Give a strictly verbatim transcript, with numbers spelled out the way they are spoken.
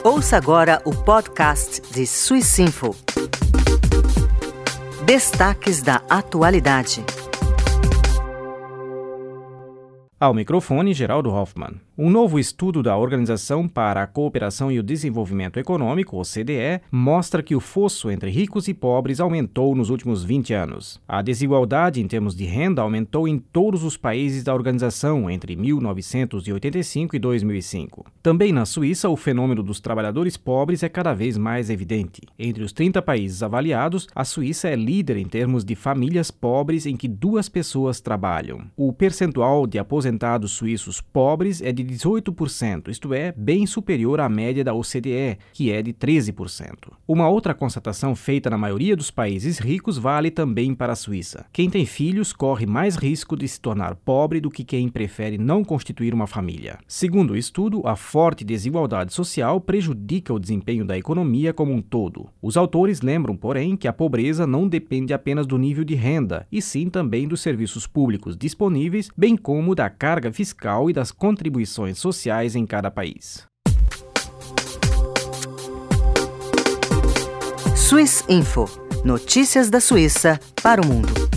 Ouça agora o podcast de Swissinfo. Destaques da atualidade. Ao microfone, Geraldo Hoffmann. Um novo estudo da Organização para a Cooperação e o Desenvolvimento Econômico, O C D E, mostra que o fosso entre ricos e pobres aumentou nos últimos vinte anos. A desigualdade em termos de renda aumentou em todos os países da organização entre mil novecentos e oitenta e cinco e dois mil e cinco. Também na Suíça, o fenômeno dos trabalhadores pobres é cada vez mais evidente. Entre os trinta países avaliados, a Suíça é líder em termos de famílias pobres em que duas pessoas trabalham. O percentual de aposentados suíços pobres é de dezoito por cento, isto é, bem superior à média da O C D E, que é de treze por cento. Uma outra constatação feita na maioria dos países ricos vale também para a Suíça. Quem tem filhos corre mais risco de se tornar pobre do que quem prefere não constituir uma família. Segundo o estudo, a forte desigualdade social prejudica o desempenho da economia como um todo. Os autores lembram, porém, que a pobreza não depende apenas do nível de renda, e sim também dos serviços públicos disponíveis, bem como da carga fiscal e das contribuições sociais em cada país. Swissinfo. Notícias da Suíça para o mundo.